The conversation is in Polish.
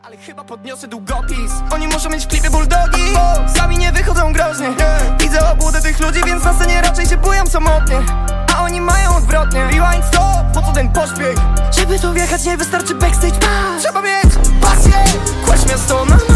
Ale chyba podniosę długopis. Oni muszą mieć w klipie bulldogi, bo sami nie wychodzą groźnie. Widzę obłudę tych ludzi, więc na scenie raczej się bują samotnie. A oni mają odwrotnie. Rewind stop, po co ten pośpiech? Żeby tu wjechać nie wystarczy backstage pass. Trzeba mieć pasję, kładź miasto na